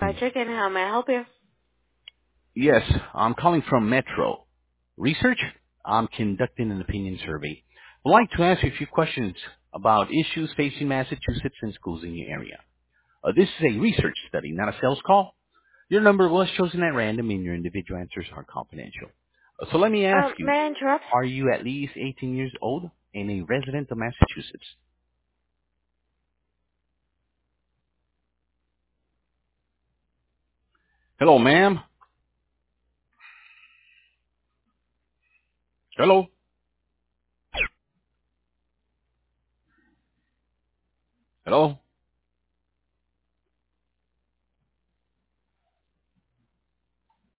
Chicken, how may I help you? Yes, I'm calling from Metro Research. I'm conducting an opinion survey. I'd like to ask you a few questions about issues facing Massachusetts and schools in your area. This is a research study, not a sales call. Your number was chosen at random and your individual answers are confidential. So let me ask you, May I interrupt? are you at least 18 years old and a resident of Massachusetts? Hello, ma'am. Hello. Hello.